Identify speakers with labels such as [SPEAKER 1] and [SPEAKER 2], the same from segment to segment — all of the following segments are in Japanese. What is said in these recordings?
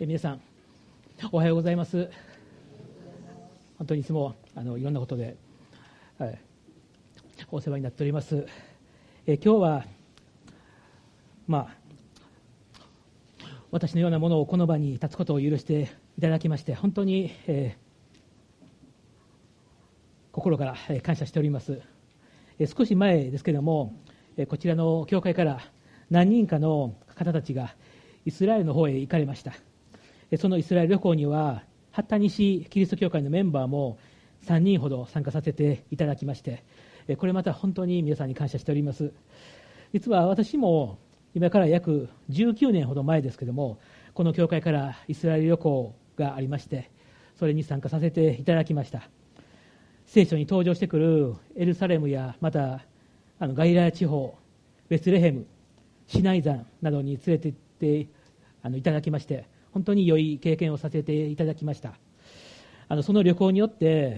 [SPEAKER 1] 皆さんおはようございます。本当にいつもいろんなことで、お世話になっております。今日は私のようなものをこの場に立つことを許していただきまして本当に、心から感謝しております。少し前ですけれども、こちらの教会から何人かの方たちがイスラエルの方へ行かれました。そのイスラエル旅行には八田西キリスト教会のメンバーも3人ほど参加させていただきまして、これまた本当に皆さんに感謝しております。実は私も今から約19年ほど前ですけれども、この教会からイスラエル旅行がありまして、それに参加させていただきました。聖書に登場してくるエルサレムやまたガリラヤ地方、ベツレヘム、シナイ山などに連れて行っていただきまして、本当に良い経験をさせていただきました。その旅行によって、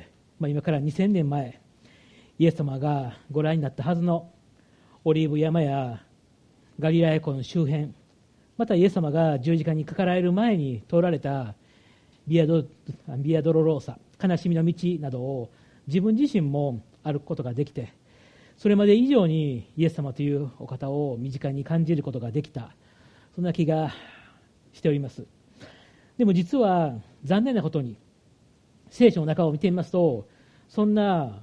[SPEAKER 1] 今から2000年前イエス様がご覧になったはずのオリーブ山やガリラヤ湖の周辺、またイエス様が十字架にかかられる前に通られたビアドロローサ、悲しみの道などを自分自身も歩くことができて、それまで以上にイエス様というお方を身近に感じることができた、そんな気がしております。でも実は残念なことに聖書の中を見てみますと、そんな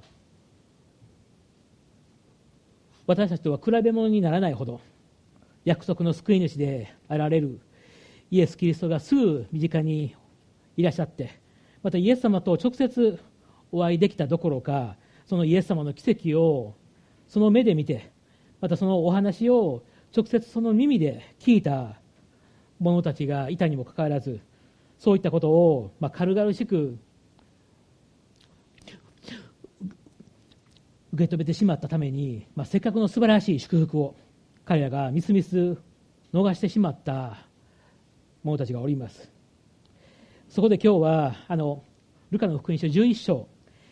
[SPEAKER 1] 私たちとは比べ物にならないほど約束の救い主であられるイエス・キリストがすぐ身近にいらっしゃって、またイエス様と直接お会いできたどころか、そのイエス様の奇跡をその目で見て、またそのお話を直接その耳で聞いた者たちがいたにもかかわらず、そういったことを軽々しく受け止めてしまったために、せっかくの素晴らしい祝福を彼らがみすみす逃してしまった者たちがおります。そこで今日はルカの福音書11章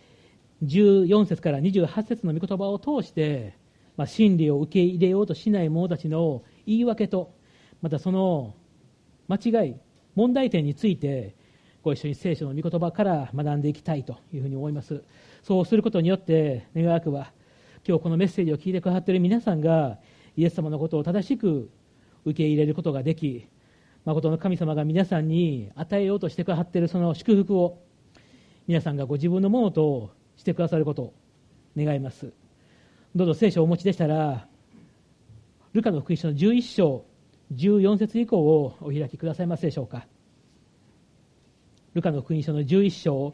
[SPEAKER 1] 14節から28節の御言葉を通して、真理を受け入れようとしない者たちの言い訳と、またその間違い問題点についてご一緒に聖書の御言葉から学んでいきたいというふうに思います。そうすることによって願わくは、今日このメッセージを聞いてくださっている皆さんがイエス様のことを正しく受け入れることができ、誠の神様が皆さんに与えようとしてくださっているその祝福を皆さんがご自分のものとしてくださることを願います。どうぞ聖書をお持ちでしたら、ルカの福音書の11章14節以降をお開きくださいますでしょうか。ルカの福音書の11章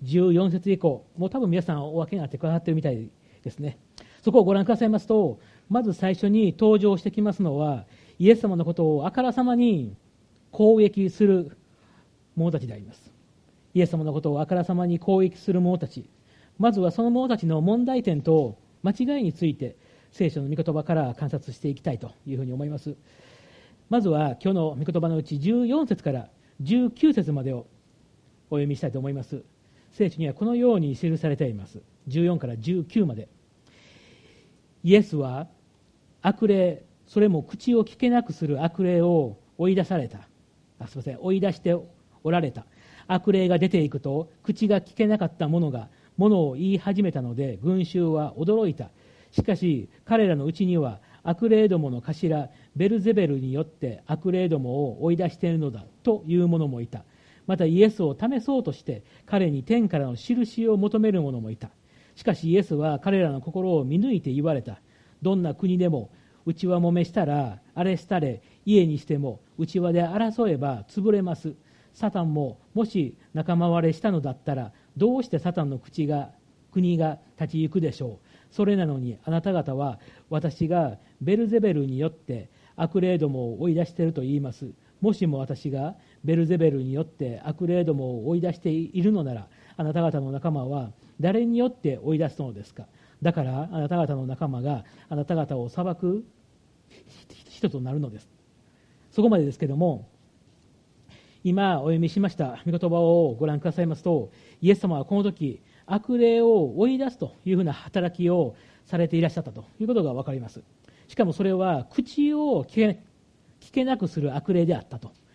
[SPEAKER 1] 14節以降、もう多分皆さんお分けになってくださっているみたいですね。そこをご覧くださいますと、まず最初に登場してきますのは、イエス様のことをあからさまに攻撃する者たちであります。イエス様のことをあからさまに攻撃する者たち、まずはその者たちの問題点と間違いについて聖書の御言葉から観察していきたいというふうに思います。まずは今日の御言葉のうち14節から19節までをお読みしたいと思います。聖書にはこのように記されています。14から19まで。イエスは悪霊、それも口を聞けなくする悪霊を追い出しておられた。悪霊が出ていくと口が聞けなかった者が物を言い始めたので、群衆は驚いた。しかし彼らのうちには悪霊どもの頭ベルゼベルによって悪霊どもを追い出しているのだという者もいた。またイエスを試そうとして彼に天からの印を求める者もいた。しかしイエスは彼らの心を見抜いて言われた。どんな国でも内輪もめしたら荒れしたれ、家にしても内輪で争えば潰れます。サタンももし仲間割れしたのだったら、どうしてサタンの国が立ち行くでしょう。それなのにあなた方は私がベルゼベルによって悪霊どもを追い出していると言います。もしも私がベルゼベルによって悪霊どもを追い出しているのなら、あなた方の仲間は誰によって追い出すのですか。だからあなた方の仲間があなた方を裁く人となるのです。そこまでですけども、今お読みしました御言葉をご覧くださいますと、イエス様はこの時悪霊を追い出すというふうな働きをされていらっしゃったということが分かります。しかもそれは口を聞けなくする悪霊であったと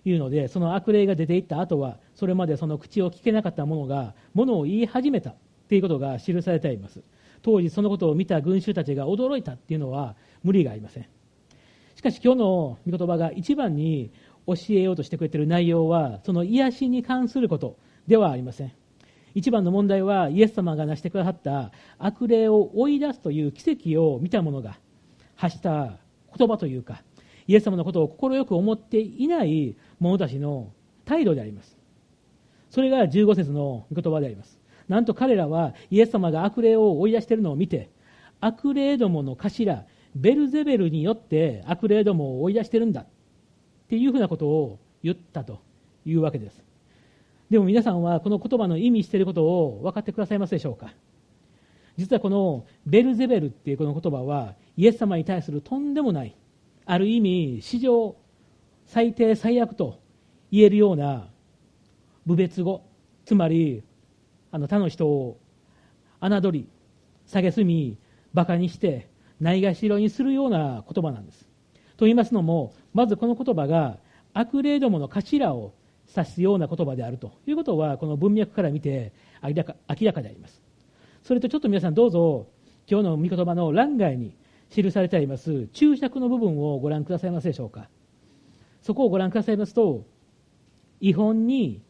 [SPEAKER 1] いうので、その悪霊が出ていった後は、それまでその口を聞けなかった者が物を言い始めたということが記されています。当時そのことを見た群衆たちが驚いたっていうのは無理がありません。しかし今日の御言葉が一番に教えようとしてくれている内容は、その癒しに関することではありません。一番の問題は、イエス様が成してくださった悪霊を追い出すという奇跡を見た者が発した言葉というか、イエス様のことを快く思っていない者たちの態度であります。それが15節の御言葉であります。なんと彼らはイエス様が悪霊を追い出しているのを見て、悪霊どもの頭ベルゼベルによって悪霊どもを追い出しているんだっていうふうなことを言ったというわけです。でも皆さんはこの言葉の意味していることを分かってくださいますでしょうか。実はこのベルゼベルっていうこの言葉は、イエス様に対するとんでもない、ある意味史上最低最悪と言えるような侮蔑語、つまり他の人を侮り蔑み馬鹿にしてないがしろにするような言葉なんです。と言いますのも、まずこの言葉が悪霊どもの頭を指すような言葉であるということは、この文脈から見て明らかであります。それとちょっと皆さんどうぞ今日の御言葉の欄外に記されてあります注釈の部分をご覧くださいますでしょうか。そこをご覧くださいますと、異本に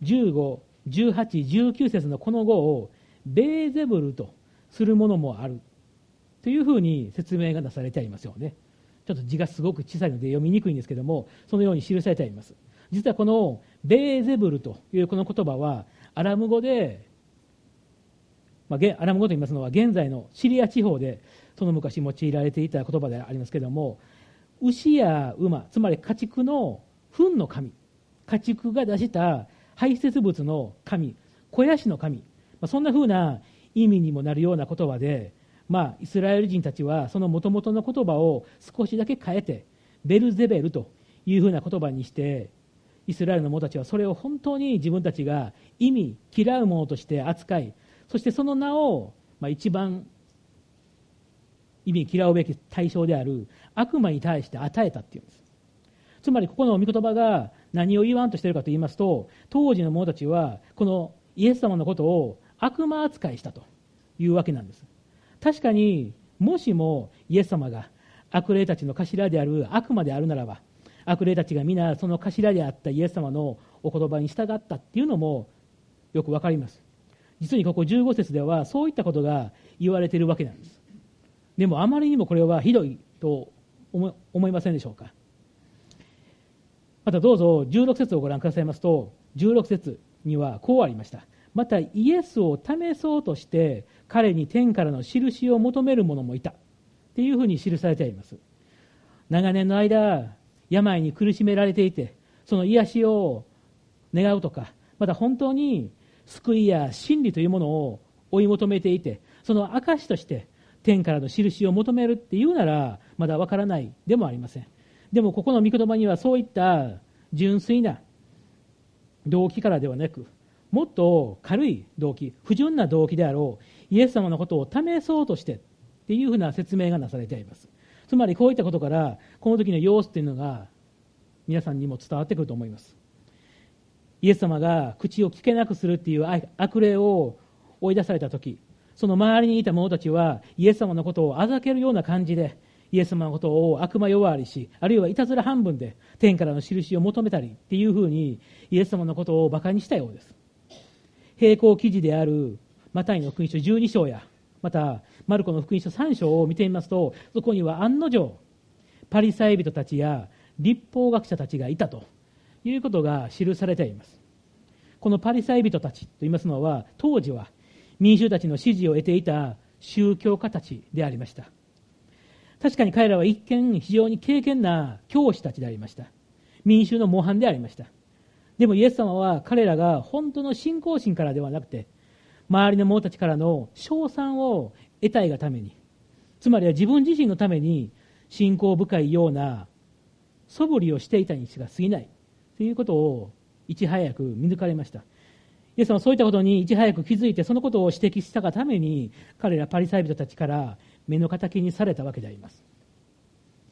[SPEAKER 1] 15、18、19節のこの語をベーゼブルとするものもあるというふうに説明がなされてありますよね。ちょっと字がすごく小さいので読みにくいんですけども、そのように記されてあります。実はこのベーゼブルというこの言葉はアラム語で、アラム語と言いますのは現在のシリア地方でその昔用いられていた言葉でありますけれども、牛や馬、つまり家畜の糞の神、家畜が出した排泄物の神、肥やしの神、そんな風な意味にもなるような言葉で、イスラエル人たちはその元々の言葉を少しだけ変えてベルゼベルという風な言葉にして、イスラエルの者たちはそれを本当に自分たちが意味嫌うものとして扱い、そしてその名を一番意味嫌うべき対象である悪魔に対して与えたっていうんです。つまりここの御言葉が何を言わんとしているかと言いますと、当時の者たちはこのイエス様のことを悪魔扱いしたというわけなんです。確かにもしもイエス様が悪霊たちの頭である悪魔であるならば、悪霊たちが皆その頭であったイエス様のお言葉に従ったっていうのもよくわかります。実にここ15節ではそういったことが言われているわけなんです。でもあまりにもこれはひどいと思いませんでしょうか。またどうぞ16節をご覧くださいますと、16節にはこうありました。またイエスを試そうとして彼に天からの印を求める者もいたっていうふうに記されています。長年の間病に苦しめられていて、その癒しを願うとか、また本当に救いや真理というものを追い求めていて、その証として天からの印を求めるっていうならまだわからないでもありません。でもここの御言葉にはそういった純粋な動機からではなく、もっと軽い動機、不純な動機であろうイエス様のことを試そうとしてっていうふうな説明がなされています。つまりこういったことからこの時の様子というのが皆さんにも伝わってくると思います。イエス様が口を聞けなくするっていう悪霊を追い出された時、その周りにいた者たちはイエス様のことをあざけるような感じでイエス様のことを悪魔呼ばわりし、あるいはいたずら半分で天からの印を求めたりっていうふうにイエス様のことを馬鹿にしたようです。並行記事であるマタイの福音書12章やまたマルコの福音書3章を見てみますと、そこには案の定パリサイ人たちや律法学者たちがいたということが記されています。このパリサイ人たちといいますのは、当時は民衆たちの支持を得ていた宗教家たちでありました。確かに彼らは一見非常に敬虔な教師たちでありました。民衆の模範でありました。でもイエス様は彼らが本当の信仰心からではなくて、周りの者たちからの称賛を得たいがために、つまりは自分自身のために信仰深いような素振りをしていたにしか過ぎないということをいち早く見抜かれました。イエス様はそういったことにいち早く気づいて、そのことを指摘したがために彼らパリサイ人たちから目の敵にされたわけであります。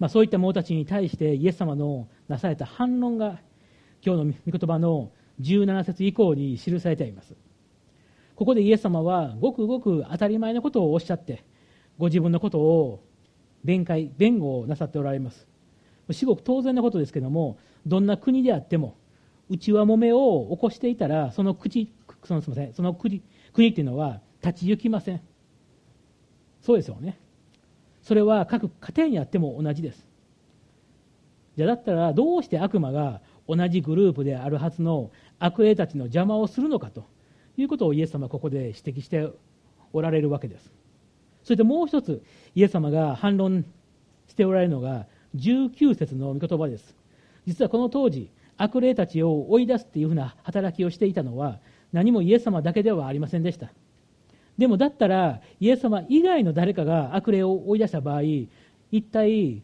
[SPEAKER 1] そういった者たちに対してイエス様のなされた反論が今日の御言葉の17節以降に記されてあります。ここでイエス様はごくごく当たり前のことをおっしゃって、ご自分のことを弁護をなさっておられます。至極当然なことですけども、どんな国であっても内輪もめを起こしていたら、その国っていうのは立ち行きません。そうですよね。それは各家庭にあっても同じです。じゃあだったらどうして悪魔が同じグループであるはずの悪霊たちの邪魔をするのかということをイエス様はここで指摘しておられるわけです。それでもう一つイエス様が反論しておられるのが19節の御言葉です。実はこの当時悪霊たちを追い出すというふうな働きをしていたのは何もイエス様だけではありませんでした。でもだったらイエス様以外の誰かが悪霊を追い出した場合、一体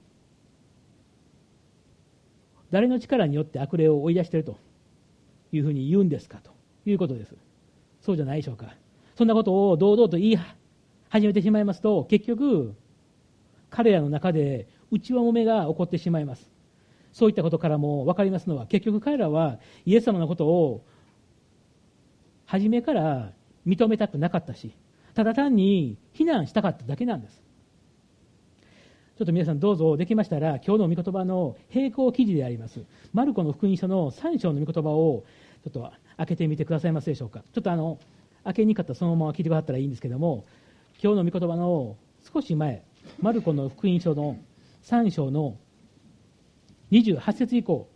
[SPEAKER 1] 誰の力によって悪霊を追い出しているというふうに言うんですかということです。そうじゃないでしょうか。そんなことを堂々と言い始めてしまいますと、結局彼らの中で内輪もめが起こってしまいます。そういったことからも分かりますのは、結局彼らはイエス様のことを初めから認めたくなかったし、ただ単に非難したかっただけなんです。ちょっと皆さんどうぞできましたら今日の御言葉の並行記事でありますマルコの福音書の3章の御言葉をちょっと開けてみてくださいますでしょうか。ちょっと開けにくかったらそのまま聞いてくださったらいいんですけども、今日の御言葉の少し前、マルコの福音書の3章の28節以降、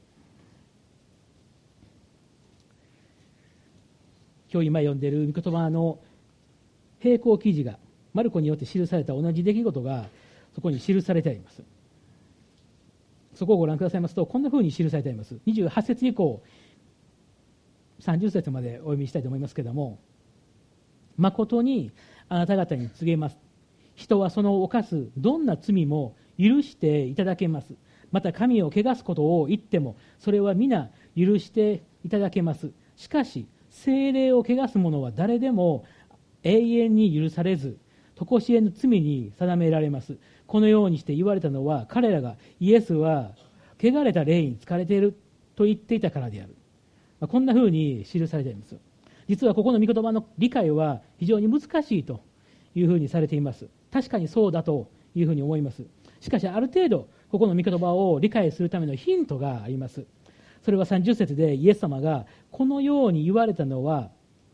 [SPEAKER 1] 今日今読んでいる御言葉の並行記事がマルコによって記された同じ出来事がそこに記されてあります。そこをご覧くださいますと、こんなふうに記されてあります。28節以降30節までお読みしたいと思いますけれども、誠にあなた方に告げます。人はその犯すどんな罪も許していただけます。また神を汚すことを言ってもそれは皆許していただけます。しかし聖霊を汚す者は誰でも永遠に許されず、常しえの罪に定められます。このようにして言われたのは、彼らがイエスは汚れた霊に疲れていると言っていたからである。こんなふうに記されています。実はここの御言葉の理解は非常に難しいというふうにされています。確かにそうだというふうに思います。しかしある程度ここの御言葉を理解するためのヒントがあります。それは30節でイエス様がこのように言われたのは、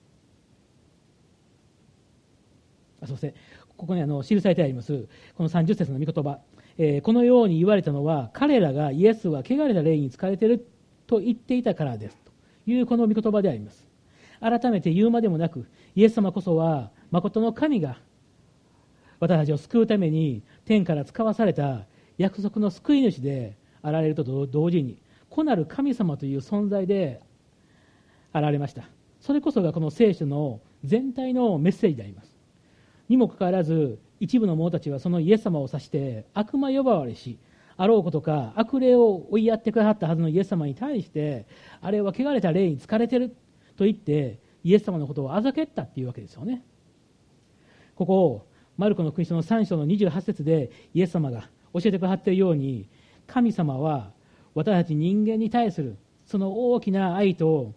[SPEAKER 1] すいません、ここに記されてありますこの30節の御言葉、このように言われたのは彼らがイエスは汚れた霊に疲れていると言っていたからですというこの御言葉であります。改めて言うまでもなく、イエス様こそは誠の神が私たちを救うために天から使わされた約束の救い主であられると同時に、子なる神様という存在であられました。それこそがこの聖書の全体のメッセージであります。にもかかわらず一部の者たちはそのイエス様を指して悪魔呼ばわりし、あろうことか悪霊を追いやってくださったはずのイエス様に対して、あれは汚れた霊に疲れてると言ってイエス様のことをあざけったっていうわけですよね。ここマルコの福音書の3章の28節でイエス様が教えてくださっているように、神様は私たち人間に対するその大きな愛と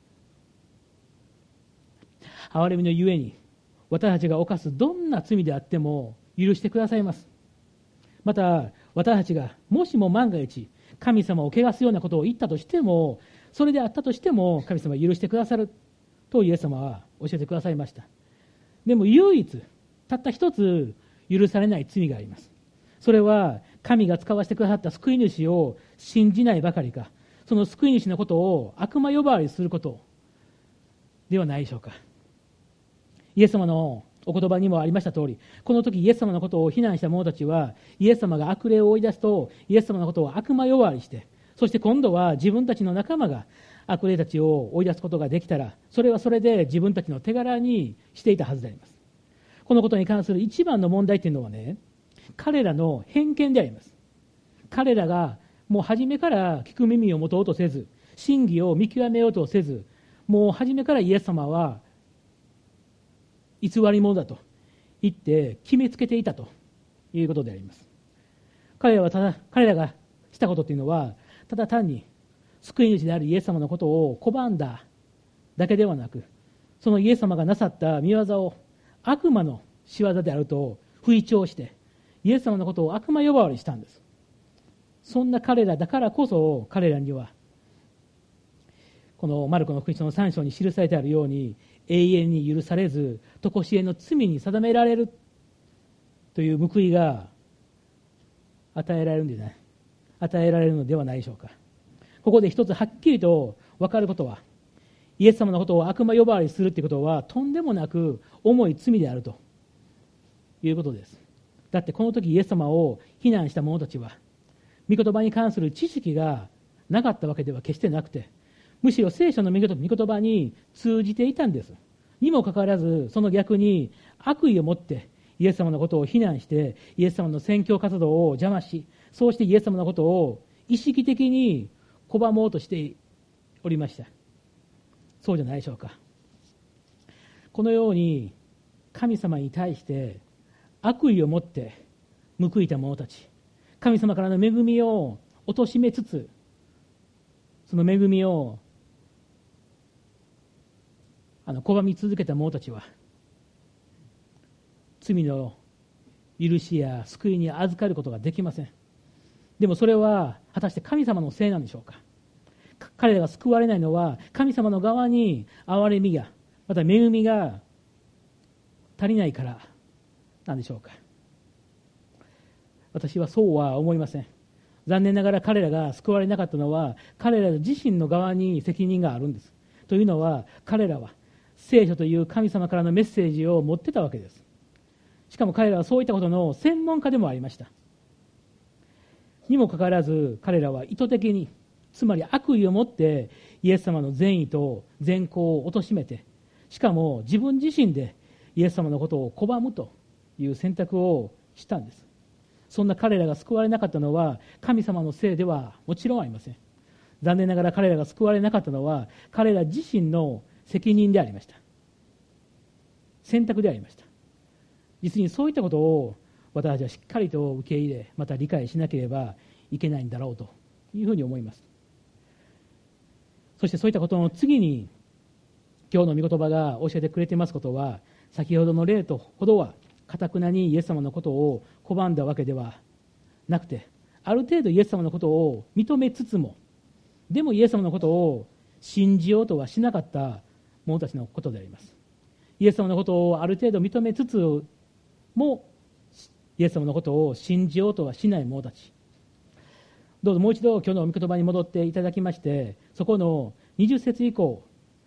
[SPEAKER 1] 憐れみのゆえに、私たちが犯すどんな罪であっても許してくださいます。また私たちがもしも万が一神様を汚すようなことを言ったとしても、それであったとしても神様は許してくださるとイエス様は教えてくださいました。でも唯一たった一つ許されない罪があります。それは神が使わせてくださった救い主を信じないばかりか、その救い主のことを悪魔呼ばわりすることではないでしょうか。イエス様のお言葉にもありました通り、この時イエス様のことを非難した者たちは、イエス様が悪霊を追い出すとイエス様のことを悪魔呼ばわりして、そして今度は自分たちの仲間が悪霊たちを追い出すことができたら、それはそれで自分たちの手柄にしていたはずであります。このことに関する一番の問題というのはね、彼らの偏見であります。彼らがもう初めから聞く耳を持とうとせず、真偽を見極めようとせず、もう初めからイエス様は偽り者だと言って決めつけていたということであります。 彼らがしたことというのは、ただ単に救い主であるイエス様のことを拒んだだけではなく、そのイエス様がなさった御業を悪魔の仕業であると吹聴して、イエス様のことを悪魔呼ばわりしたんです。そんな彼らだからこそ、彼らにはこのマルコの福音書の3章に記されてあるように、永遠に許されず常しえの罪に定められるという報いが与えられるのではないでしょうか。ここで一つはっきりと分かることは、イエス様のことを悪魔呼ばわりするということはとんでもなく重い罪であるということです。だってこの時イエス様を非難した者たちは、御言葉に関する知識がなかったわけでは決してなくて、むしろ聖書の御言葉に通じていたんです。にもかかわらず、その逆に悪意を持ってイエス様のことを非難して、イエス様の宣教活動を邪魔し、そうしてイエス様のことを意識的に拒もうとしておりました。そうじゃないでしょうか。このように神様に対して悪意を持って報いた者たち、神様からの恵みを貶めつつ、その恵みを拒み続けた者たちは、罪の許しや救いに預かることができません。でもそれは果たして神様のせいなんでしょうか。彼らが救われないのは、神様の側に憐れみが、また恵みが足りないからなんでしょうか。私はそうは思いません。残念ながら彼らが救われなかったのは、彼ら自身の側に責任があるんです。というのは、彼らは聖書という神様からのメッセージを持ってたわけです。しかも彼らはそういったことの専門家でもありました。にもかかわらず、彼らは意図的に、つまり悪意を持ってイエス様の善意と善行を貶めて、しかも自分自身でイエス様のことを拒むという選択をしたんです。そんな彼らが救われなかったのは神様のせいではもちろんありません。残念ながら彼らが救われなかったのは彼ら自身の責任でありました。選択でありました。実にそういったことを私たちはしっかりと受け入れ、また理解しなければいけないんだろうというふうに思います。そしてそういったことの次に、今日の御言葉が教えてくれていますことは、先ほどの例とほどは固くなにイエス様のことを拒んだわけではなくて、ある程度イエス様のことを認めつつも、でもイエス様のことを信じようとはしなかった者たちのことであります。イエス様のことをある程度認めつつも、イエス様のことを信じようとはしない者たち。どうぞもう一度今日の御言葉に戻っていただきまして、そこの20節以降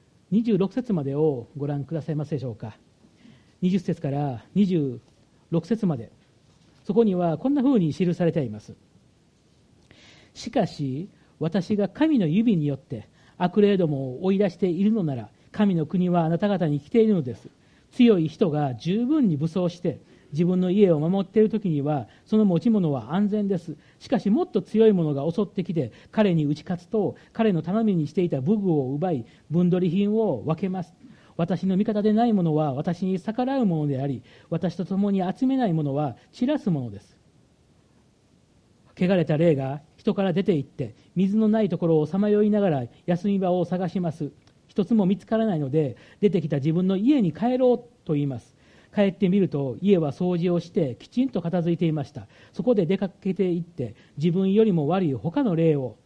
[SPEAKER 1] 26節までをご覧くださいますでしょうか。20節から26節まで、そこにはこんなふうに記されています。しかし私が神の指によって悪霊どもを追い出しているのなら、神の国はあなた方に来ているのです。強い人が十分に武装して自分の家を守っているときにはその持ち物は安全です。しかしもっと強い者が襲ってきて彼に打ち勝つと、彼の頼みにしていた武具を奪い分取り品を分けます。私の味方でない者は私に逆らう者であり、私と共に集めない者は散らす者です。汚れた霊が人から出て行って水のないところをさまよいながら休み場を探します。一つも見つからないので出てきた自分の家に帰ろうと言います。帰ってみると家は掃除をしてきちんと片付いていました。そこで出かけて行って自分よりも悪い他の霊を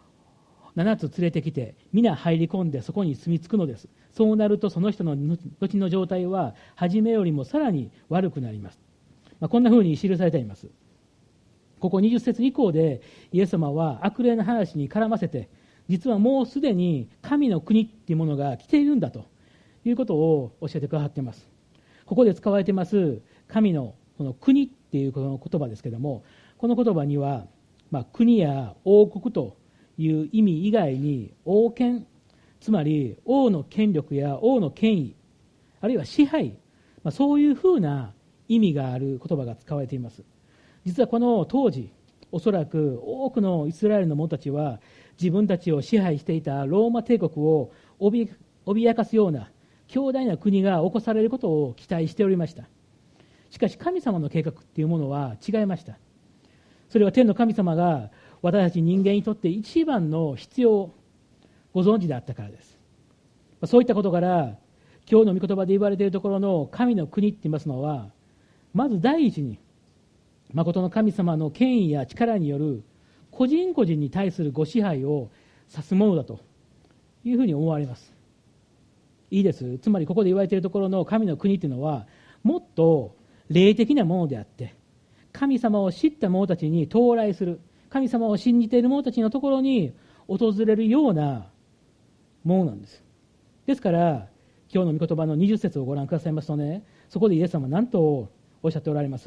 [SPEAKER 1] 7つ連れてきて皆入り込んでそこに住み着くのです。そうなるとその人の後の状態は初めよりもさらに悪くなります。こんなふうに記されています。ここ20節以降でイエス様は悪霊の話に絡ませて、実はもうすでに神の国っていうものが来ているんだということを教えてくださっています。ここで使われています神のこの国っていうこの言葉ですけれども、この言葉には、国や王国という意味以外に王権、つまり王の権力や王の権威、あるいは支配、そういうふうな意味がある言葉が使われています。実はこの当時、おそらく多くのイスラエルの者たちは自分たちを支配していたローマ帝国を脅かすような強大な国が起こされることを期待しておりました。しかし神様の計画っていうものは違いました。 それは天の神様が私たち人間にとって一番の必要をご存知であったからです。そういったことから今日の御言葉で言われているところの神の国って言いますのは、まず第一に誠の神様の権威や力による個人個人に対するご支配を指すものだというふうに思われます。いいです。つまりここで言われているところの神の国というのはもっと霊的なものであって、神様を知った者たちに到来する、神様を信じている者たちのところに訪れるようなものなんです。ですから今日の御言葉の20節をご覧くださいますとね、そこでイエス様は何とおっしゃっておられます？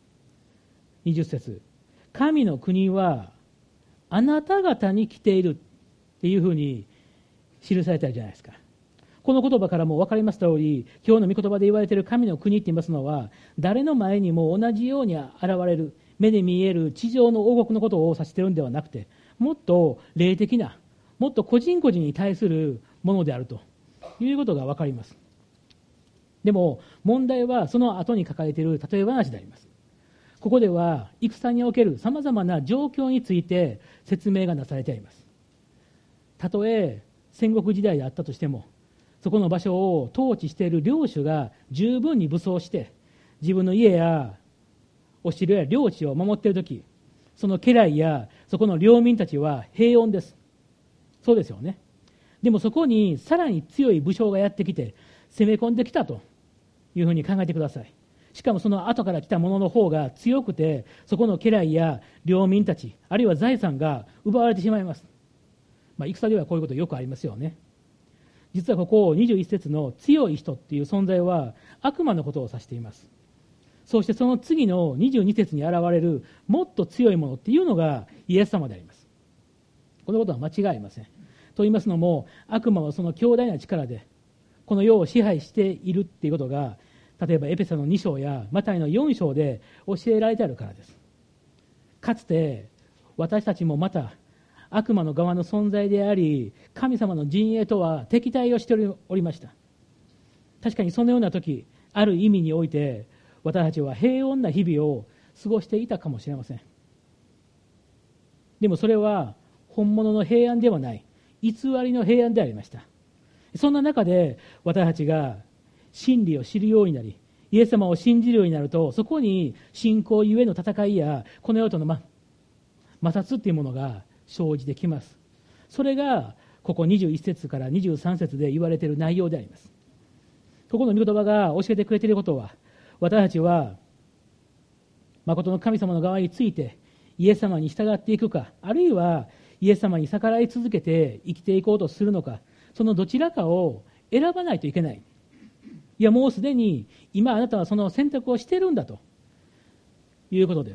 [SPEAKER 1] 20 節、神の国はあなた方に来ているっていうふうに記されてあるじゃないですか。この言葉からも分かります通り、今日の御言葉で言われている神の国って言いますのは、誰の前にも同じように現れる、目で見える地上の王国のことを指しているんではなくて、もっと霊的な、もっと個人個人に対するものであるということが分かります。でも問題はその後に書かれている例え話であります。ここでは戦におけるさまざまな状況について説明がなされてあります。たとえ戦国時代であったとしても、そこの場所を統治している領主が十分に武装して自分の家やお城や領地を守っているとき、その家来やそこの領民たちは平穏です。そうですよね。でもそこにさらに強い武将がやってきて攻め込んできたというふうに考えてください。しかもその後から来た者の方が強くて、そこの家来や領民たち、あるいは財産が奪われてしまいます。戦ではこういうことよくありますよね。実はここ21節の強い人っていう存在は悪魔のことを指しています。そしてその次の22節に現れるもっと強いものっていうのがイエス様であります。このことは間違いありません。と言いますのも、悪魔はその強大な力でこの世を支配しているっていうことが、例えばエペソの2章やマタイの4章で教えられてあるからです。かつて私たちもまた悪魔の側の存在であり、神様の陣営とは敵対をしておりました。確かにそのような時、ある意味において私たちは平穏な日々を過ごしていたかもしれません。でもそれは本物の平安ではない、偽りの平安でありました。そんな中で私たちが真理を知るようになり、イエス様を信じるようになると、そこに信仰ゆえの戦いやこの世との摩擦というものが生じてきます。それがここ21節から23節で言われている内容であります。ここの御言葉が教えてくれていることは、私たちは誠の神様の側についてイエス様に従っていくか、あるいはイエス様に逆らい続けて生きていこうとするのか、そのどちらかを選ばないといけない。いや、もうすでに今あなたはその選択をしているんだということです。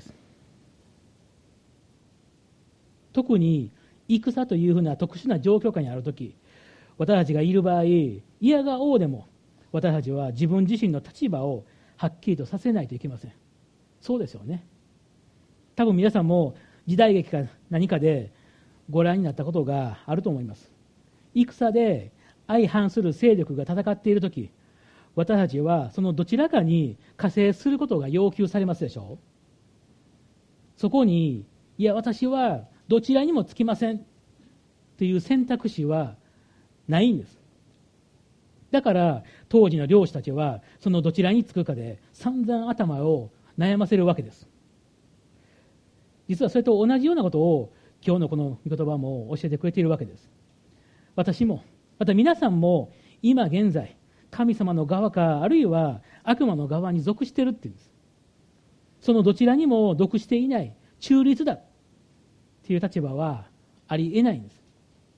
[SPEAKER 1] 特に戦というふうな特殊な状況下にあるとき、私たちがいる場合、嫌が応でも私たちは自分自身の立場をはっきりとさせないといけません。そうですよね。多分皆さんも時代劇か何かでご覧になったことがあると思います。戦で相反する勢力が戦っているとき、私たちはそのどちらかに加勢することが要求されますでしょう。そこに、いや私はどちらにもつきませんという選択肢はないんです。だから当時の領主たちはそのどちらにつくかで散々頭を悩ませるわけです。実はそれと同じようなことを今日のこの御言葉も教えてくれているわけです。私もまた皆さんも今現在神様の側か、あるいは悪魔の側に属しているっていうんです。そのどちらにも属していない中立だっていう立場はありえないんです。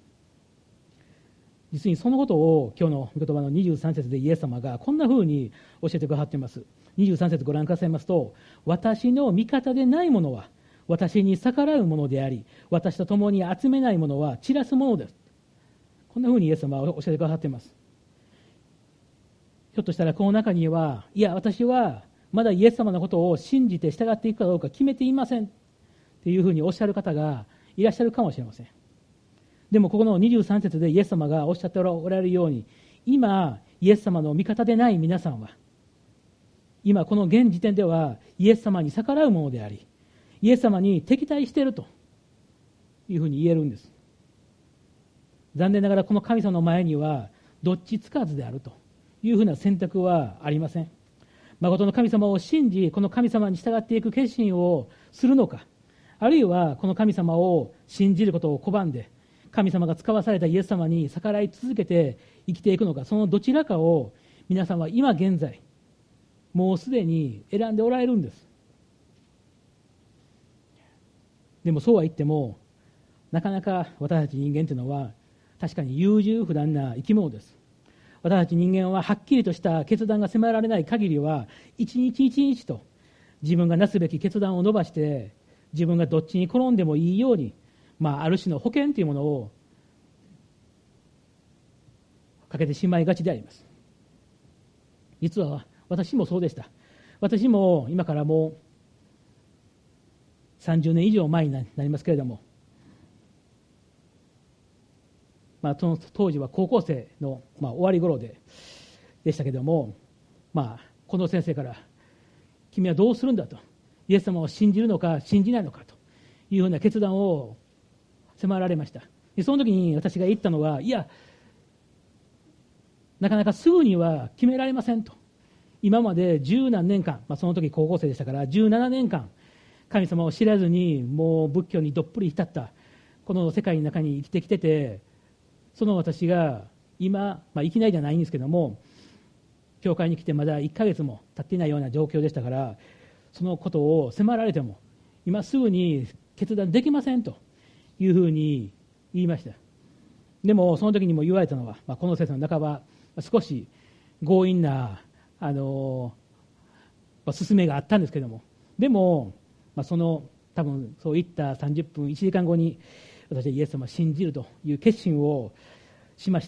[SPEAKER 1] 実にそのことを今日の御言葉の23節でイエス様がこんなふうに教えてくださっています。23節ご覧くださいますと、私の味方でないものは私に逆らうものであり、私と共に集めないものは散らすものです。こんなふうにイエス様は教えてくださっています。ひょっとしたらこの中には、いや私はまだイエス様のことを信じて従っていくかどうか決めていませんっていうふうにおっしゃる方がいらっしゃるかもしれません。でもここの23節でイエス様がおっしゃっておられるように、今イエス様の味方でない皆さんは、今この現時点ではイエス様に逆らうものであり、 イエス様に敵対しているというふうに言えるんです。残念ながらこの神様の前にはどっちつかずであるというふうな選択はありません。誠の神様を信じ、この神様に従っていく決心をするのか、あるいはこの神様を信じることを拒んで神様が使わされたイエス様に逆らい続けて生きていくのか、そのどちらかを皆さんは今現在もうすでに選んでおられるんです。でもそうは言ってもなかなか私たち人間というのは確かに優柔不断な生き物です。私たち人間ははっきりとした決断が迫られない限りは一日一日と自分がなすべき決断を伸ばして自分がどっちに転んでもいいように、ある種の保険というものをかけてしまいがちであります。実は私もそうでした。私も今からもう30年以上前になりますけれども、その当時は高校生の、終わり頃でしたけれども、この先生から君はどうするんだと、イエス様を信じるのか信じないのかというような決断を迫られました。でその時に私が言ったのは、いやなかなかすぐには決められませんと。今まで十何年間、その時高校生でしたから17年間神様を知らずにもう仏教にどっぷり浸ったこの世界の中に生きてきてて、その私が今、いきなりじゃないんですけども教会に来てまだ1ヶ月も経っていないような状況でしたから、そのことを迫られても今すぐに決断できませんというふうに言いました。でもその時にも言われたのは、この先生の半ば少し強引な勧めがあったんですけども、でも、その多分そういった30分1時間後に私はイエス様を信じるという決心をしました。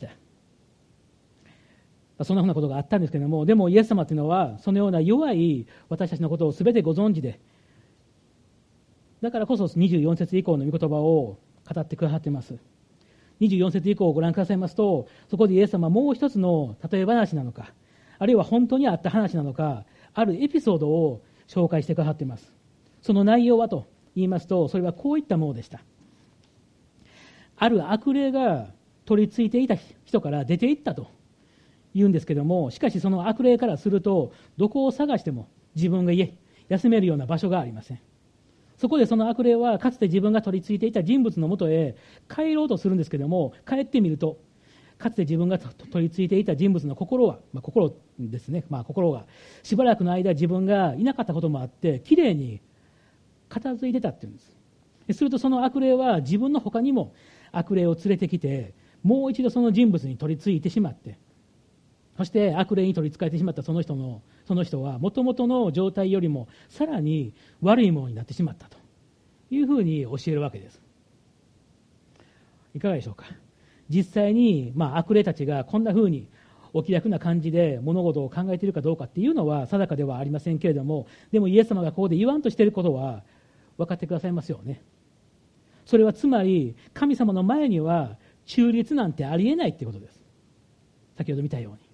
[SPEAKER 1] そんなふうなことがあったんですけども、でもイエス様というのはそのような弱い私たちのことを全てご存知で、だからこそ24節以降の御言葉を語ってくださっています。24節以降をご覧くださいますと、そこでイエス様はもう一つの例え話なのか、あるいは本当にあった話なのか、あるエピソードを紹介してくださっています。その内容はと言いますと、それはこういったものでした。ある悪霊が取り付いていた人から出て行ったと言うんですけども、しかしその悪霊からするとどこを探しても自分が休めるような場所がありません。そこでその悪霊はかつて自分が取り付いていた人物のもとへ帰ろうとするんですけども、帰ってみるとかつて自分が取り付いていた人物の心は、心ですね、心がしばらくの間自分がいなかったこともあってきれいに片付いてたっていうんです。するとその悪霊は自分の他にも悪霊を連れてきて、もう一度その人物に取り付いてしまって、そして悪霊に取り憑かれてしまったその人はもともとの状態よりもさらに悪いものになってしまったというふうに教えるわけです。いかがでしょうか。実際に、悪霊たちがこんなふうにお気楽な感じで物事を考えているかどうかっていうのは定かではありませんけれども、でもイエス様がここで言わんとしていることは分かってくださいますよね。それはつまり神様の前には中立なんてありえないっていうことです。先ほど見たように、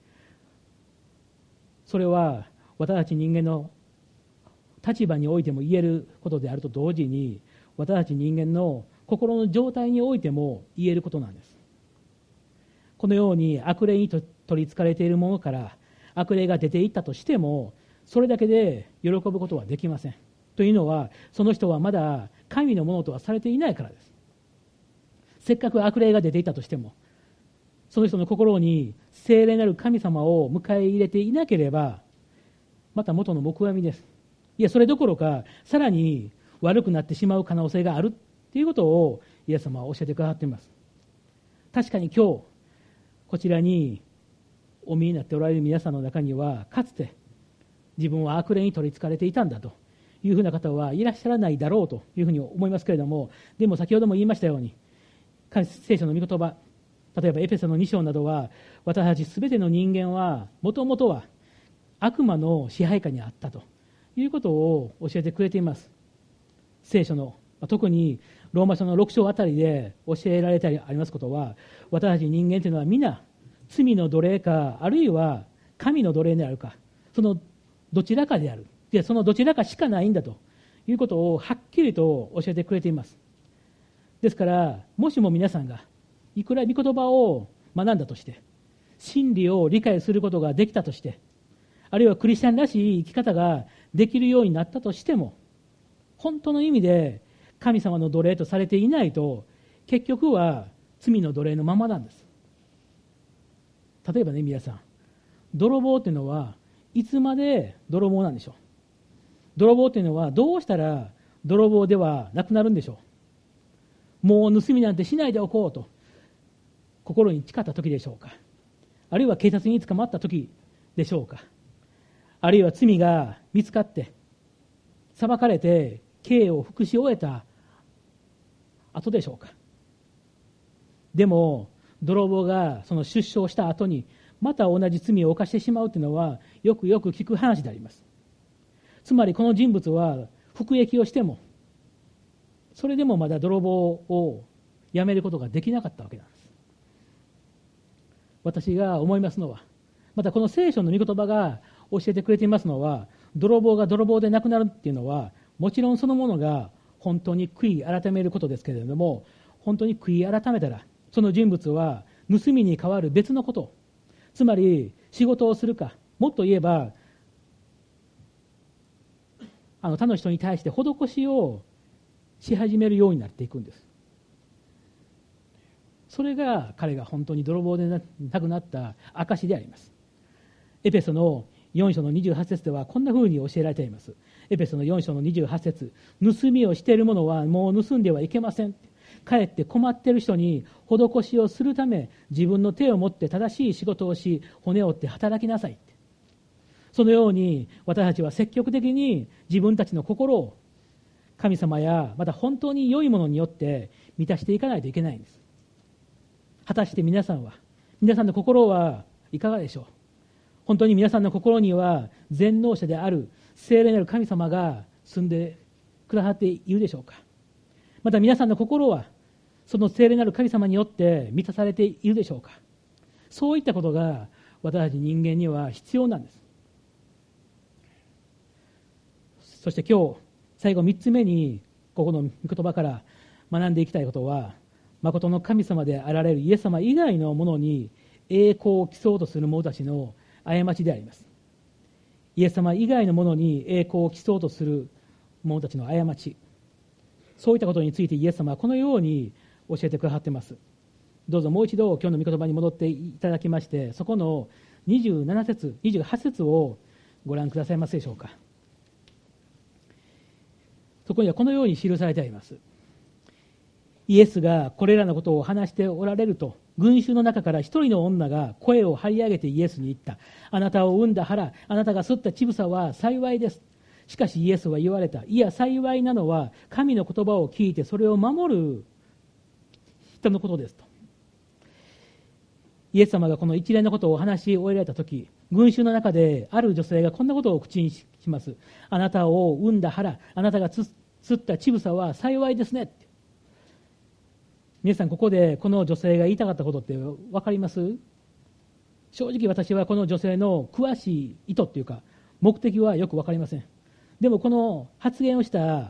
[SPEAKER 1] それは私たち人間の立場においても言えることであると同時に、私たち人間の心の状態においても言えることなんです。このように悪霊に取り憑かれているものから悪霊が出ていったとしても、それだけで喜ぶことはできません。というのは、その人はまだ神のものとはされていないからです。せっかく悪霊が出ていたとしても、その人の心に聖霊なる神様を迎え入れていなければ、また元の木阿弥です。いや、それどころかさらに悪くなってしまう可能性があるということをイエス様は教えてくださっています。確かに今日こちらにお見えになっておられる皆さんの中には、かつて自分は悪霊に取り憑かれていたんだというふうな方はいらっしゃらないだろうというふうに思いますけれども、でも先ほども言いましたように、聖書の御言葉、例えばエペソの2章などは、私たちすべての人間はもともとは悪魔の支配下にあったということを教えてくれています。聖書の特にローマ書の6章あたりで教えられてありますことは、私たち人間というのは皆罪の奴隷か、あるいは神の奴隷であるか、そのどちらかである。でそのどちらかしかないんだということをはっきりと教えてくれています。ですから、もしも皆さんがいくら御言葉を学んだとして、真理を理解することができたとして、あるいはクリスチャンらしい生き方ができるようになったとしても、本当の意味で神様の奴隷とされていないと、結局は罪の奴隷のままなんです。例えばね、皆さん、泥棒っていうのはいつまで泥棒なんでしょう。泥棒っていうのはどうしたら泥棒ではなくなるんでしょう。もう盗みなんてしないでおこうと心に誓った時でしょうか。あるいは警察に捕まった時でしょうか。あるいは罪が見つかって裁かれて刑を服し終えた後でしょうか。でも泥棒がその出所した後にまた同じ罪を犯してしまうというのはよくよく聞く話であります。つまりこの人物は服役をしてもそれでもまだ泥棒をやめることができなかったわけなんです。私が思いますのは、またこの聖書の御言葉が教えてくれていますのは、泥棒が泥棒でなくなるっていうのはもちろんそのものが本当に悔い改めることですけれども、本当に悔い改めたらその人物は盗みに代わる別のこと、つまり仕事をするか、もっと言えば他の人に対して施しをし始めるようになっていくんです。それが彼が本当に泥棒でなくなった証であります。エペソの4章の28節ではこんなふうに教えられています。エペソの4章の28節、盗みをしている者はもう盗んではいけません。かえって困っている人に施しをするため自分の手を持って正しい仕事をし、骨を折って働きなさい。そのように私たちは積極的に自分たちの心を神様やまた本当に良いものによって満たしていかないといけないんです。果たして皆さんの心はいかがでしょう。本当に皆さんの心には全能者である聖霊なる神様が住んでくださっているでしょうか。また皆さんの心はその聖霊なる神様によって満たされているでしょうか。そういったことが私たち人間には必要なんです。そして今日最後3つ目にここの御言葉から学んでいきたいことは、誠の神様であられるイエス様以外のものに栄光を競おうとする者たちの過ちであります。イエス様以外のものに栄光を競おうとする者たちの過ち、そういったことについてイエス様はこのように教えてくださっています。どうぞもう一度今日の御言葉に戻っていただきまして、そこの27節28節をご覧くださいますでしょうか。そこにはこのように記されてあります。イエスがこれらのことを話しておられると、群衆の中から一人の女が声を張り上げてイエスに言った。あなたを産んだ腹、あなたが吸った乳房は幸いです。しかしイエスは言われた。いや、幸いなのは神の言葉を聞いてそれを守る人のことですと。イエス様がこの一連のことを話し終えられたとき、群衆の中である女性がこんなことを口にします。あなたを産んだ腹、あなたが吸った乳房は幸いですね。皆さん、ここでこの女性が言いたかったことって分かります？正直私はこの女性の詳しい意図っていうか目的はよく分かりません。でもこの発言をした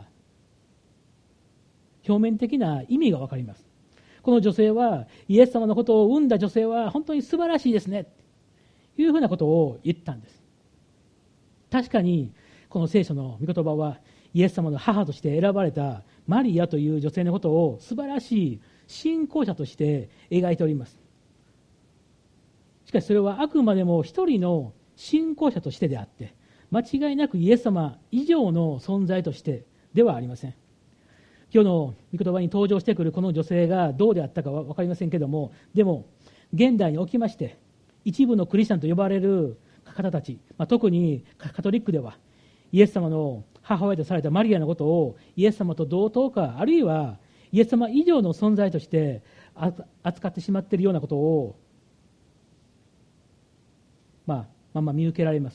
[SPEAKER 1] 表面的な意味が分かります。この女性はイエス様のことを産んだ女性は本当に素晴らしいですねというふうなことを言ったんです。確かにこの聖書の御言葉はイエス様の母として選ばれたマリアという女性のことを素晴らしい信仰者として描いております。しかしそれはあくまでも一人の信仰者としてであって、間違いなくイエス様以上の存在としてではありません。今日の御言葉に登場してくるこの女性がどうであったかは分かりませんけれども、でも現代におきまして一部のクリスチャンと呼ばれる方たち、特にカトリックではイエス様の母親とされたマリアのことをイエス様と同等か、あるいはイエス様以上の存在として扱ってしまっているようなことを見受けられます。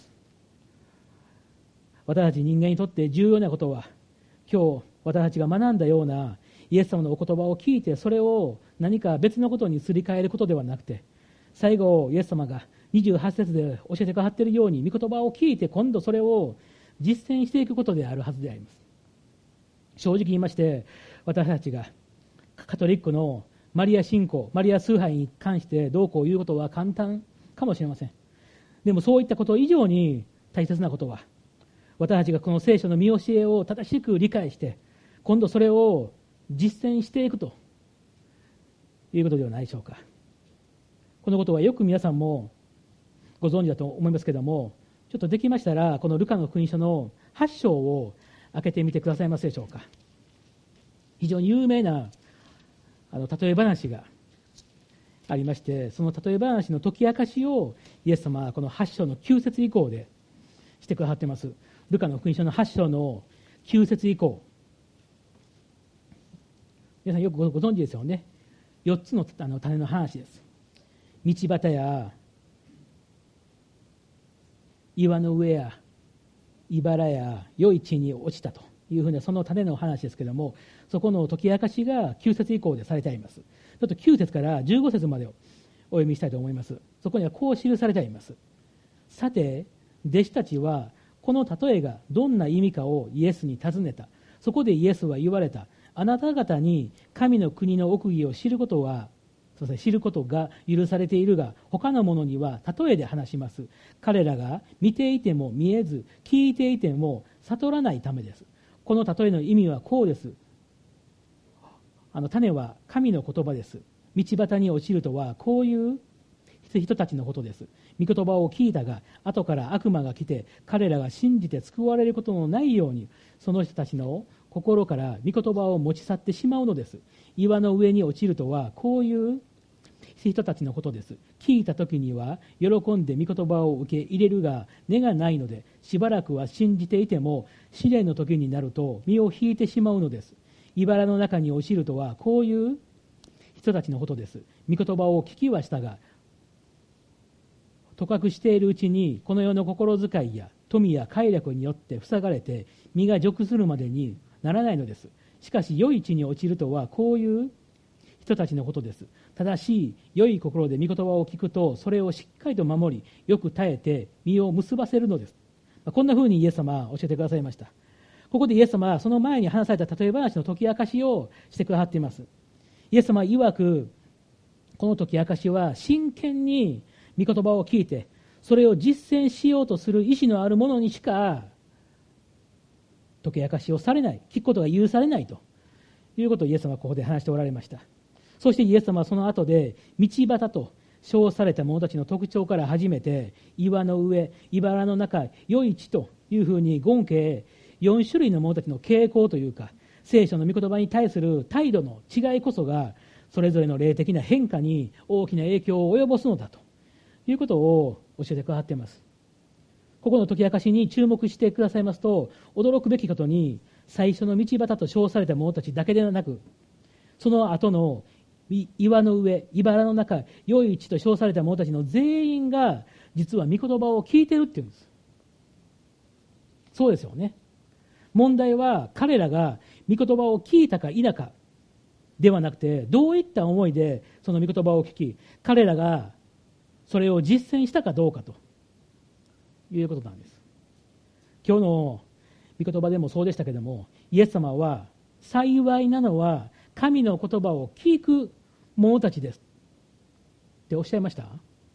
[SPEAKER 1] 私たち人間にとって重要なことは、今日私たちが学んだようなイエス様のお言葉を聞いてそれを何か別のことにすり替えることではなくて、最後イエス様が28節で教えてくださっているように御言葉を聞いて今度それを実践していくことであるはずであります。 正直言いまして、私たちがカトリックのマリア信仰、マリア崇拝に関してどうこう言うことは簡単かもしれません。でもそういったこと以上に大切なことは、私たちがこの聖書の見教えを正しく理解して、今度それを実践していくということではないでしょうか。このことはよく皆さんもご存知だと思いますけれども、ちょっとできましたらこのルカの福音書の8章を開けてみてくださいますでしょうか。非常に有名な例え話がありまして、その例え話の解き明かしをイエス様はこの8章の9節以降でしてくださっています。ルカの福音書の8章の9節以降、皆さんよくご存知ですよね。4つの種の話です。道端や岩の上や茨や良い地に落ちたというふうなその種の話ですけれども、そこの解き明かしが9節以降でされてあります。ちょっと9節から15節までをお読みしたいと思います。そこにはこう記されてあります。さて弟子たちはこの例えがどんな意味かをイエスに尋ねた。そこでイエスは言われた。あなた方に神の国の奥義を知ることが許されているが、他の者には例えで話します。彼らが見ていても見えず、聞いていても悟らないためです。この例えの意味はこうです。種は神の言葉です。道端に落ちるとはこういう人たちのことです。御言葉を聞いたが、後から悪魔が来て、彼らが信じて救われることのないように、その人たちの心から御言葉を持ち去ってしまうのです。岩の上に落ちるとはこういう人たちのことです。聞いた時には喜んで御言葉を受け入れるが、根がないので、しばらくは信じていても、試練の時になると身を引いてしまうのです。茨の中に落ちるとはこういう人たちのことです。御言葉を聞きはしたが、とかくしているうちにこの世の心遣いや富や快楽によって塞がれて身が熟するまでにならないのです。しかし良い地に落ちるとはこういう人たちのことです。正しい良い心で御言葉を聞くと、それをしっかりと守り、よく耐えて実を結ばせるのです。こんなふうにイエス様は教えてくださいました。ここでイエス様はその前に話された例え話の解き明かしをしてくださっています。イエス様曰く、この解き明かしは真剣に御言葉を聞いて、それを実践しようとする意志のある者にしか解き明かしをされない、聞くことが許されないということをイエス様はここで話しておられました。そしてイエス様はその後で道端と称された者たちの特徴から始めて、岩の上、茨の中、良い地というふうに合計4種類の者たちの傾向というか、聖書の御言葉に対する態度の違いこそが、それぞれの霊的な変化に大きな影響を及ぼすのだということを教えてくださっています。ここの解き明かしに注目してくださいますと、驚くべきことに、最初の道端と称された者たちだけではなく、その後の岩の上、茨の中、良い地と称された者たちの全員が、実は御言葉を聞いてるっていうんです。そうですよね。問題は彼らが御言葉を聞いたか否かではなくて、どういった思いでその御言葉を聞き、彼らがそれを実践したかどうかということなんです。今日の御言葉でもそうでしたけれども、イエス様は幸いなのは神の言葉を聞く者たちですっておっしゃいました？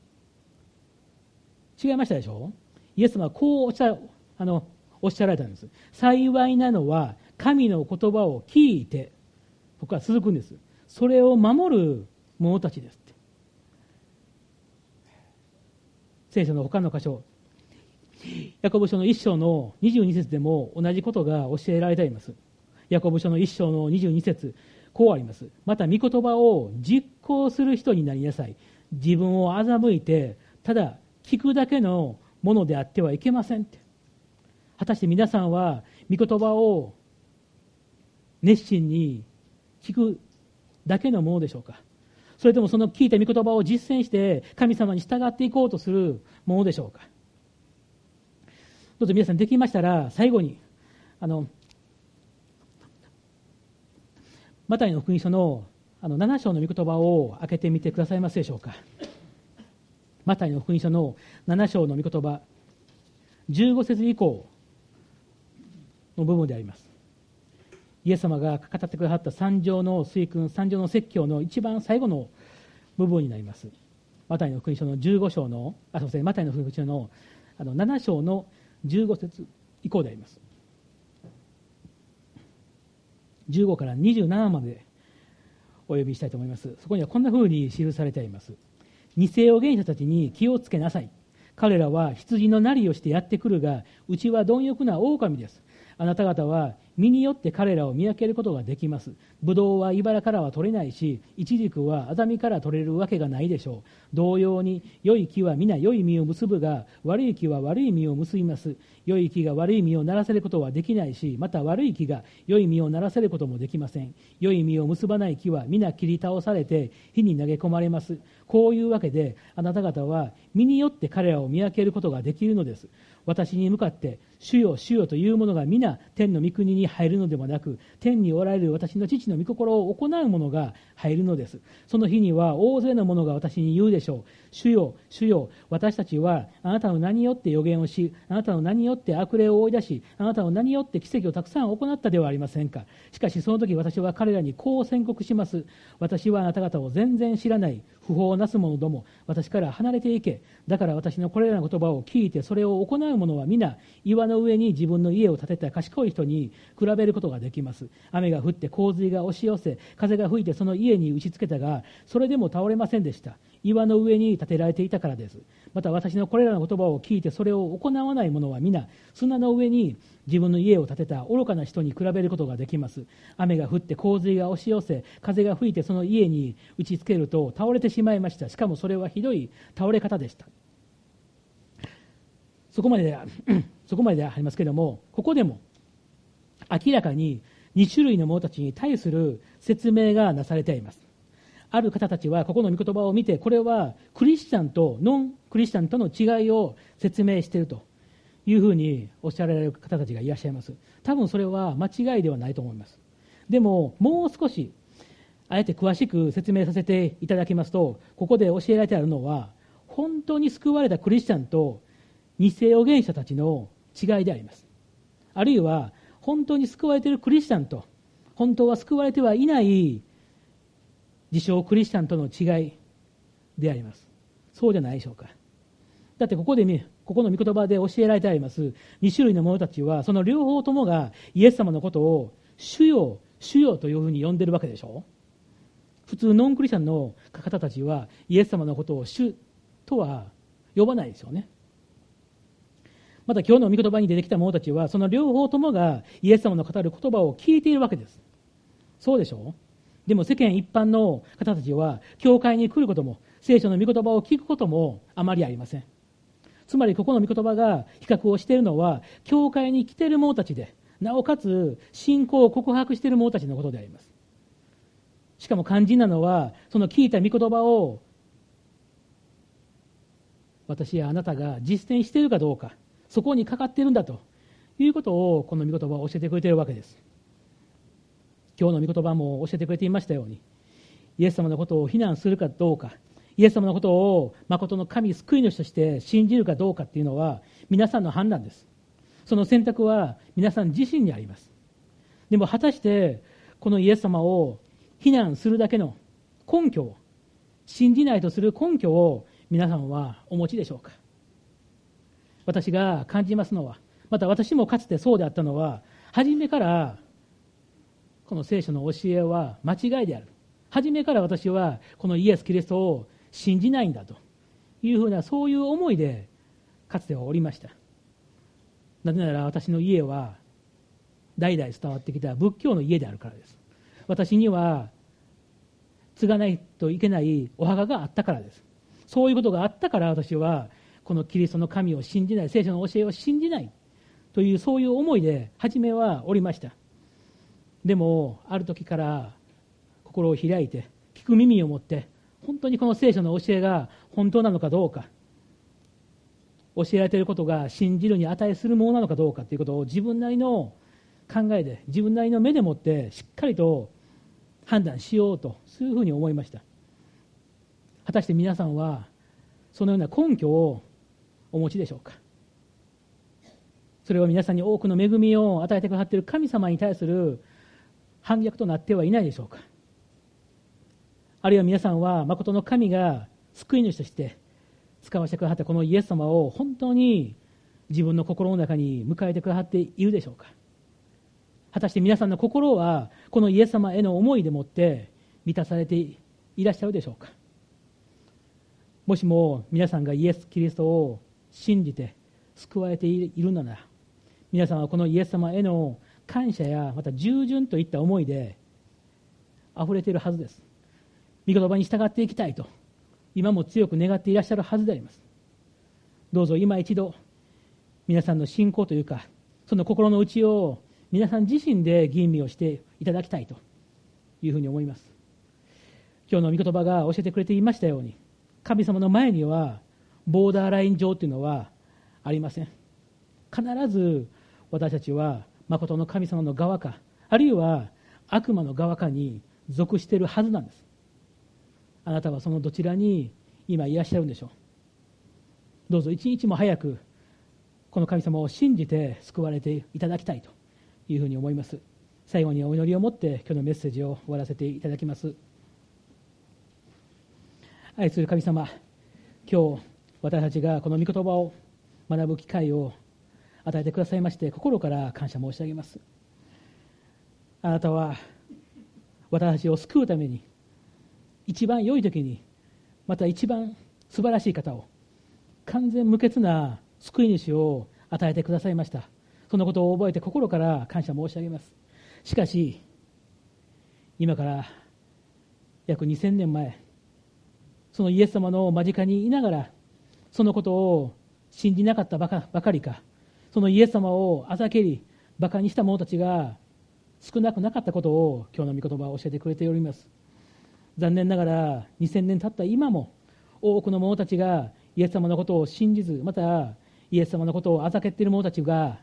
[SPEAKER 1] 違いましたでしょ？イエス様はこうおっしゃられたんです。幸いなのは神の言葉を聞いて、ここから続くんです。それを守る者たちですって。聖書の他の箇所、ヤコブ書の1章の22節でも同じことが教えられています。ヤコブ書の1章の22節、こうあります。また御言葉を実行する人になりなさい。自分を欺いてただ聞くだけのものであってはいけませんって。果たして皆さんは御言葉を熱心に聞くだけのものでしょうか？それともその聞いた御言葉を実践して神様に従っていこうとするものでしょうか？どうぞ皆さんできましたら最後にマタイの福音書の7章の御言葉を開けてみてくださいますでしょうか。マタイの福音書の7章の御言葉15節以降の部分であります。 イエス様が語ってくださった三条の水訓、三条の説教の一番最後の部分になります。マタイの福音書の15章の、マタイの福音書の7章の15節以降であります。15から27までお読みしたいと思います。そこにはこんな風に記されてあります。偽預言者たちに気をつけなさい。彼らは羊のなりをしてやってくるが、うちは貪欲な狼です。あなた方は実によって彼らを見分けることができます。ブドウは茨からは取れないし、イチジクはアザミから取れるわけがないでしょう。同様に良い木は皆良い実を結ぶが、悪い木は悪い実を結びます。良い木が悪い実をならせることはできないし、また悪い木が良い実をならせることもできません。良い実を結ばない木は皆切り倒されて火に投げ込まれます。こういうわけで、あなた方は実によって彼らを見分けることができるのです。私に向かって主よ主よというものが皆天の御国に入るのではなく、天におられる私の父の御心を行う者が入るのです。その日には大勢の者が私に言うでしょう。主よ主よ、私たちはあなたの名によって預言をし、あなたの名によって悪霊を追い出し、あなたの名によって奇跡をたくさん行ったではありませんか。しかしその時私は彼らにこう宣告します。私はあなた方を全然知らない不法をなす者ども、私から離れていけ。だから私のこれらの言葉を聞いてそれを行う者は皆岩の上に自分の家を建てた賢い人に比べることができます。雨が降って洪水が押し寄せ、風が吹いてその家に打ちつけたが、それでも倒れませんでした。岩の上に建てられていたからです。また私のこれらの言葉を聞いてそれを行わない者は皆砂の上に自分の家を建てた愚かな人に比べることができます。雨が降って洪水が押し寄せ、風が吹いてその家に打ちつけると倒れてしまいました。しかもそれはひどい倒れ方でした。そこまででありますけれども、ここでも明らかに2種類の者たちに対する説明がなされています。ある方たちはここの御言葉を見て、これはクリスチャンとノンクリスチャンとの違いを説明しているというふうにおっしゃられる方たちがいらっしゃいます。多分それは間違いではないと思います。でももう少しあえて詳しく説明させていただきますと、ここで教えられてあるのは、本当に救われたクリスチャンと偽預言者たちの違いであります。あるいは本当に救われているクリスチャンと本当は救われてはいない自称クリスチャンとの違いであります。そうじゃないでしょうか。だってここの御言葉で教えられてあります2種類の者たちは、その両方ともがイエス様のことを主よ主よというふうに呼んでるわけでしょ。普通ノンクリスチャンの方たちはイエス様のことを主とは呼ばないですよね。また今日の御言葉に出てきた者たちは、その両方ともがイエス様の語る言葉を聞いているわけです。そうでしょう。でも世間一般の方たちは教会に来ることも聖書の御言葉を聞くこともあまりありません。つまりここの御言葉が比較をしているのは、教会に来ている者たちで、なおかつ信仰を告白している者たちのことであります。しかも肝心なのは、その聞いた御言葉を私やあなたが実践しているかどうか、そこにかかっているんだということをこの御言葉を教えてくれているわけです。今日の御言葉も教えてくれていましたように、イエス様のことを非難するかどうか、イエス様のことを誠の神救い主として信じるかどうかっていうのは皆さんの判断です。その選択は皆さん自身にあります。でも果たしてこのイエス様を非難するだけの根拠を、信じないとする根拠を皆さんはお持ちでしょうか。私が感じますのは、また私もかつてそうであったのは、初めからこの聖書の教えは間違いである、初めから私はこのイエス・キリストを信じないんだというふうな、そういう思いでかつてはおりました。なぜなら私の家は代々伝わってきた仏教の家であるからです。私には継がないといけないお墓があったからです。そういうことがあったから、私はこのキリストの神を信じない、聖書の教えを信じないという、そういう思いで初めはおりました。でもある時から心を開いて、聞く耳を持って、本当にこの聖書の教えが本当なのかどうか、教えられていることが信じるに値するものなのかどうかということを自分なりの考えで、自分なりの目でもってしっかりと判断しようと、そういうふうに思いました。果たして皆さんはそのような根拠をお持ちでしょうか。それは皆さんに多くの恵みを与えてくださっている神様に対する反逆となってはいないでしょうか。あるいは皆さんは誠の神が救い主として使わせてくださったこのイエス様を本当に自分の心の中に迎えてくださっているでしょうか。果たして皆さんの心はこのイエス様への思いでもって満たされていらっしゃるでしょうか。もしも皆さんがイエス・キリストを信じて救われているなら、皆さんはこのイエス様への感謝やまた従順といった思いで溢れているはずです。御言葉に従っていきたいと今も強く願っていらっしゃるはずであります。どうぞ今一度皆さんの信仰というかその心の内を皆さん自身で吟味をしていただきたいというふうに思います。今日の御言葉が教えてくれていましたように、神様の前にはボーダーライン上というのはありません。必ず私たちは誠の神様の側か、あるいは悪魔の側かに属しているはずなんです。あなたはそのどちらに今いらっしゃるんでしょう。どうぞ一日も早くこの神様を信じて救われていただきたいというふうに思います。最後にお祈りを持って今日のメッセージを終わらせていただきます。愛する神様、今日私たちがこの御言葉を学ぶ機会を与えてくださいまして心から感謝申し上げます。あなたは私たちを救うために一番良い時にまた一番素晴らしい方を、完全無欠な救い主を与えてくださいました。そのことを覚えて心から感謝申し上げます。しかし今から約2000年前、そのイエス様の間近にいながらそのことを信じなかったばかりか、そのイエス様をあざけりバカにした者たちが少なくなかったことを今日の御言葉を教えてくれております。残念ながら2000年経った今も多くの者たちがイエス様のことを信じず、またイエス様のことをあざけっている者たちが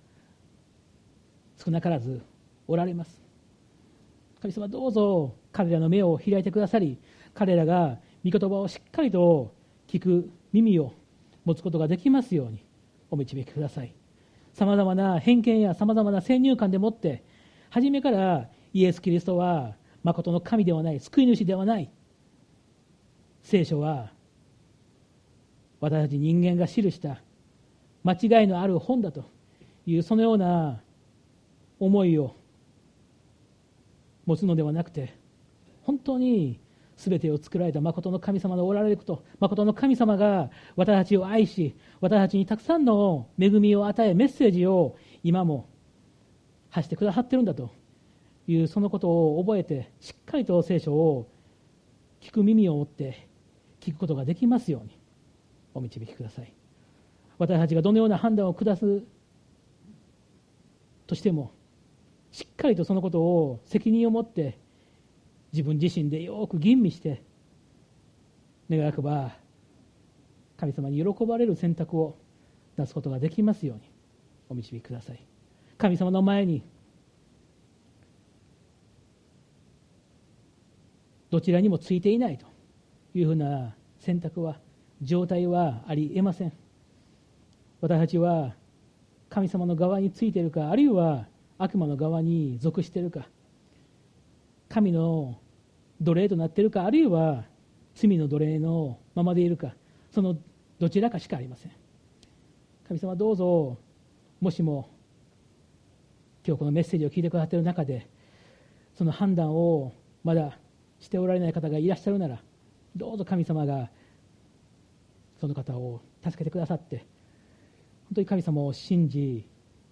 [SPEAKER 1] 少なからずおられます。神様、どうぞ彼らの目を開いてくださり、彼らが御言葉をしっかりと聞く耳を持つことができますようにお導きください。さまざまな偏見やさまざまな先入観でもって初めからイエス・キリストは誠の神ではない、救い主ではない、聖書は私たち人間が記した間違いのある本だというそのような思いを持つのではなくて、本当に全てを作られた誠の神様のおられること、誠の神様が私たちを愛し、私たちにたくさんの恵みを与え、メッセージを今も発してくださっているんだというそのことを覚えて、しっかりと聖書を聞く耳を持って聞くことができますようにお導きください。私たちがどのような判断を下すとしても、しっかりとそのことを責任を持って自分自身でよく吟味して、願わくば神様に喜ばれる選択を出すことができますようにお導きください。神様の前にどちらにもついていないというふうな選択は、状態はありえません。私たちは神様の側についているか、あるいは悪魔の側に属しているか、神の奴隷となっているか、あるいは罪の奴隷のままでいるか、そのどちらかしかありません。神様、どうぞもしも今日このメッセージを聞いてくださっている中でその判断をまだしておられない方がいらっしゃるなら、どうぞ神様がその方を助けてくださって、本当に神様を信じ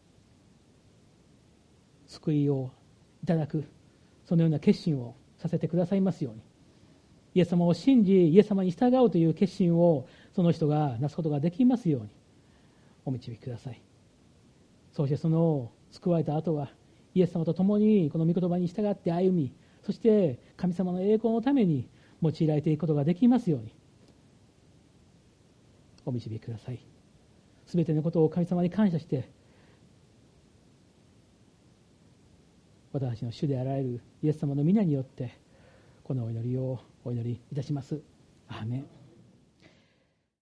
[SPEAKER 1] 救いをいただく、そのような決心をさせてくださいますように、イエス様を信じイエス様に従うという決心をその人がなすことができますようにお導きください。そしてその救われた後はイエス様と共にこの御言葉に従って歩み、そして神様の栄光のために用いられていくことができますようにお導きください。すべてのことを神様に感謝して、私たちの主であられるイエス様の皆によってこのお祈りをお祈りいたします。アーメン。